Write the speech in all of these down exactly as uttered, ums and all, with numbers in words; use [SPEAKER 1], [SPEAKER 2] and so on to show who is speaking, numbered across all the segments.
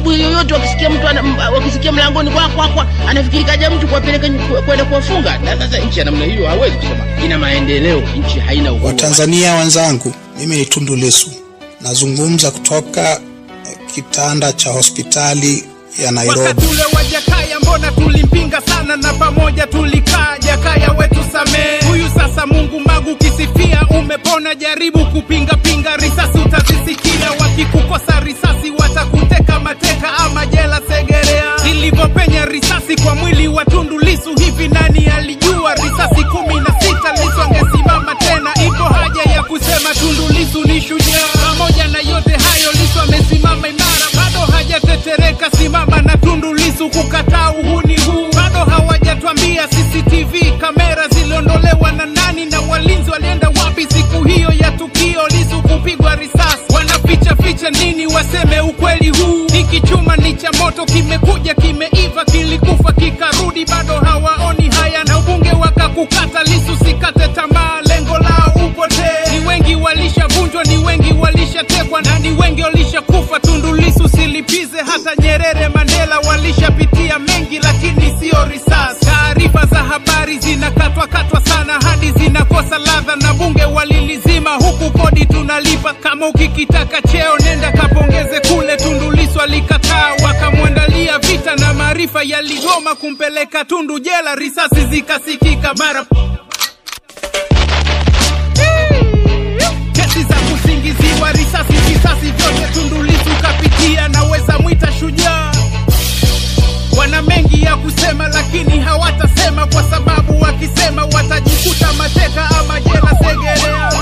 [SPEAKER 1] asubuhi yoyote wakisikia mtu wakisikia mlangoni kwa kwa kwa anafikiri kaja mtu kuwapeleka kwenda kuwafunga. Na sasa nchi ya namna hiyo hawezi kusema ina maendeleo, nchi haina uhuru.
[SPEAKER 2] Watanzania wenzangu, mimi ni Tundu Lissu. Nazungumza kutoka kitanda cha hospitali ya Nairobi.
[SPEAKER 3] Wakati ule wa Jakaya mbona tulimpinga sana na pamoja tulikaa, Jakaya wetu samee. Huyu sasa Mungu Magu kisifia umepona, jaribu kupinga pinga risasi utazisikia. Wakikukosa risasi watakuteka mateka ama jela Segerea. Nilipopenya risasi kwa mwili wa Tundu Lissu, hivi nani alijua risasi kumi na sita Lissu angesimama tena? Ipo haja ya kusema Tundu Lissu ni shujaa. Pamoja na yote hayo Lissu amesimama imara, bado hajatetereka. Simama na Tundu Lissu kukataa uhuni huu. Bado hawajatuambia C C T V kamera ziliondolewa na nani na walinzi walienda wapi siku hiyo ya tukio Lissu kupigwa risasi. Wanaficha ficha nini? Waseme ukweli huu. Hiki chuma ni cha moto, kimekuja kimeiva, kilikufa kikarudi, bado hawaoni haya na ubunge wakakukata. Lissu sikate tamaa, lengo lao upotee. Ni wengi walishavunjwa, ni wengi walishatekwa na ni wengi walishakufa. Tundu Lissu silipize, hata Nyerere Mandela walishapitia mengi, lakini sio risasi. Taarifa za habari zinakatwa katwa sana hadi zinakosa ladha, na bunge walilizima huku kodi tunalipa. Kama ukikitaka cheo nenda kapongeze kule. Tundu Lissu alikataa, wakamwandalia vita na maarifa yaligoma kumpeleka Tundu jela, risasi zikasikika mara. Kesi za kusingiziwa risasi, risasi vyote Tundu Lissu kapitia, naweza mwita shujaa. Wana mengi ya kusema lakini hawatasema, kwa sababu wakisema watajikuta mateka ama jela Segerea.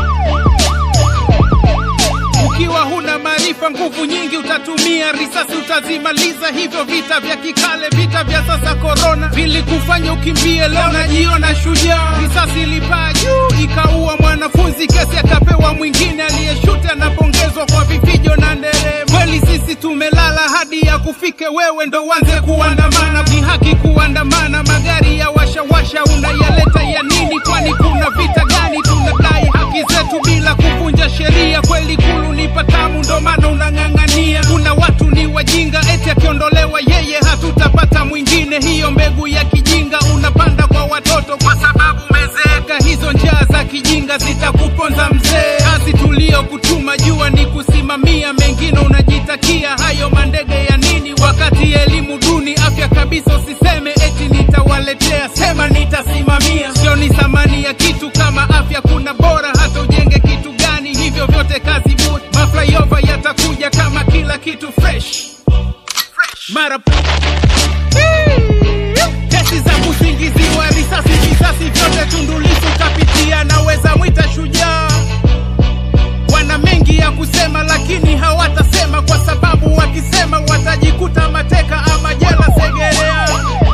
[SPEAKER 3] Ukiwa huna maarifa, nguvu nyingi utatumia, risasi utazimaliza. Hivyo vita vya kikale, vita vya sasa corona, vilikufanya ukimbie, leo najiona shujaa. Risasi ilipaa juu ikaua mwanafunzi, kesi akapewa mwingine, aliyeshuti anapongezwa kwa vifijo na nderemo. Kweli sisi tumelala hadi ya kufike wewe ndo wanze kuandamana. Ni haki kuandamana, magari ya washa washa unayaleta ya nini? Kwani kuna vita gani? Tunadai haki zetu bila kuvunja sheria. Kweli kulu ni patamu, ndo maana unang'ang'ania. Kuna watu ni wajinga, eti akiondolewa yeye hatutapata mwingine. Hiyo mbegu ya kijinga unapanda kwa watoto kwa sababu umezeeka. Hizo njaa za kijinga zitakuponza mzee. Kazi tulio kutuma jua ni kusimamia, mengine unajitakia. Hayo mandege ya nini wakati elimu duni? Afya kabisa usiseme eti nitawaletea, sema nitasimamia. Sio ni thamani ya kitu kama afya, kuna bora hata ujenge kitu gani. Hivyo vyote kazi bure, maflyover yatakuja kama kila kitu fresh mara. Kesi za kusingiziwa risasi, risasi vyote Tundu Lissu kapitia, naweza mwita shujaa. Wana mengi ya kusema lakini hawatasema, kwa sababu wakisema watajikuta mateka ama jela Segerea.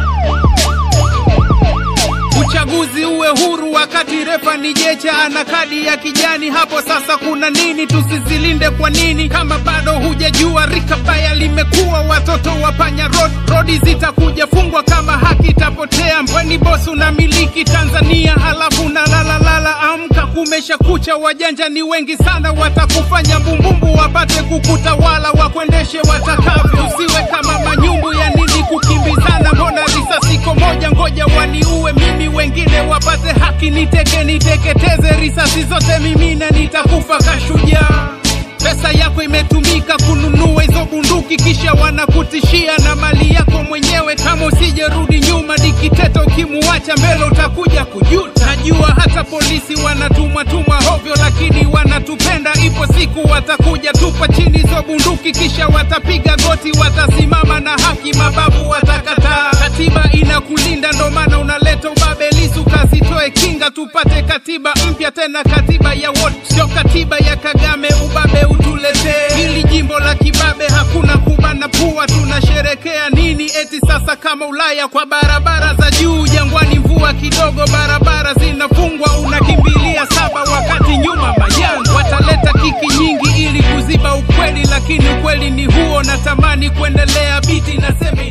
[SPEAKER 3] Uchaguzi uwe huru wakati refa ni Jecha ana kadi ya kijani. Hapo sasa kuna nini? Tusizilinde kwa nini? Kama bado hujajua rika baya limekuwa, watoto wapanya road. Rodi zitakuja fungwa kama haki itapotea. Mbweni boss unamiliki Tanzania halafu na lala lala. Amka kumesha kucha, wajanja ni wengi sana, watakufanya mbumbumbu wapate kukutawala, wakuendeshe watakavyo. Usiwe kama manyumbu, ya nini kukimbizana? Mbona risasi moja, ngoja waniue mimi, wengine wapate haki. Niteke niteketeze, risasi zote mimi na nitakufa kashujaa. Pesa yako imetumika kununua hizo bunduki, kisha wanakutishia na mali yako mwenyewe. Kama usijerudi nyuma, dikiteta ukimuacha mbele utakuja kujuta. Najua hata polisi wanatumwa tumwa hovyo, lakini wanatupenda. Ipo siku watakuja tupa chini hizo bunduki, kisha watapiga goti, watasimama na haki, mababu watakataa. Katiba inakulinda, ndo maana unaleta ubabe. Lissu kasitoe kinga, tupate katiba mpya, tena katiba ya wote, sio katiba ya Kagame. Ubabe utuletee, hili jimbo la kibabe, hakuna kubana pua. Tunasherekea nini eti sasa kama Ulaya? Kwa barabara za juu jangwani, mvua kidogo barabara zinafungwa, unakimbilia saba wakati nyuma majanga. Wataleta kiki nyingi ili kuziba ukweli, lakini ukweli ni huo. Natamani kuendelea biti naseme